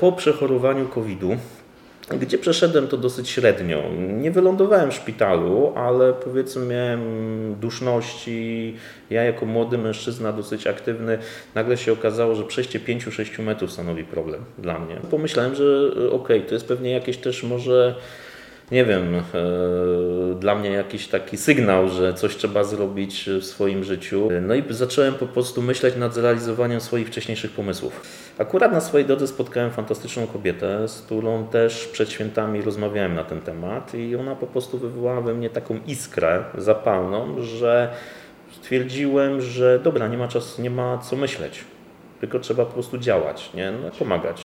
po przechorowaniu COVID-u, gdzie przeszedłem to dosyć średnio. Nie wylądowałem w szpitalu, ale powiedzmy miałem duszności. Ja jako młody mężczyzna, dosyć aktywny, nagle się okazało, że przejście 5-6 metrów stanowi problem dla mnie. Pomyślałem, że okej, to jest pewnie jakieś też może, nie wiem, dla mnie jakiś taki sygnał, że coś trzeba zrobić w swoim życiu. No i zacząłem po prostu myśleć nad zrealizowaniem swoich wcześniejszych pomysłów. Akurat na swojej drodze spotkałem fantastyczną kobietę, z którą też przed świętami rozmawiałem na ten temat i ona po prostu wywołała we mnie taką iskrę zapalną, że stwierdziłem, że dobra, nie ma co myśleć. Tylko trzeba po prostu działać, nie? No, pomagać.